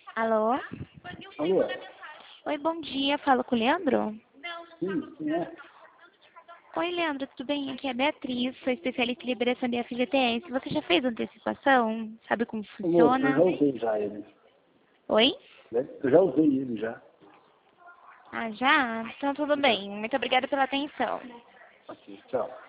Alô? Alô? Oi, bom dia. Falo com o Leandro? Sim, quem é? Oi, Leandro, tudo bem? Aqui é a Beatriz, sou especialista em liberação de FGTS. Você já fez antecipação? Sabe como Ô, moço, eu funciona? já usei já ele. Oi? Né? Eu já usei ele já. Ah, já? Então tudo Já. bem. Muito obrigada pela atenção. Ok, tchau.